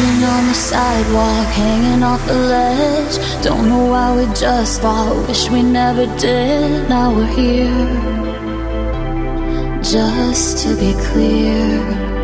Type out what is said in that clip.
Sitting on the sidewalk, hanging off the ledge. Don't know why we just fought, wish we never did. Now we're here, just to be clear.